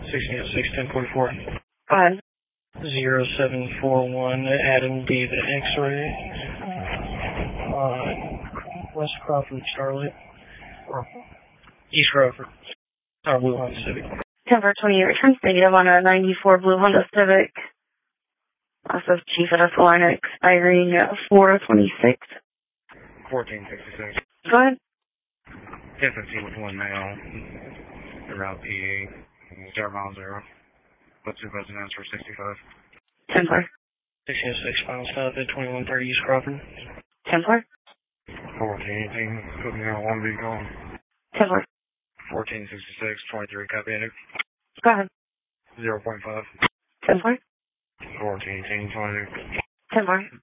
1606 1044. Go ahead. 0741 Adam David X-ray. West Crawford, Charlotte. Or East Crawford. Our Blue Honda Civic. 10-28, returns negative on a 94 Blue Honda Civic. Also, Chief at Line expiring 4/26. 1466. Go ahead. 1015 with one male. Around PA. 0 mile 0. What's your residence for 65? 10-4. 1606 final stop at 2130 East Crawford. 10-4. 1418. Put me on one vehicle. 10-4. 1466 23 copy enter. Go ahead. 0.5. 10-4. 1418 20. 10-4.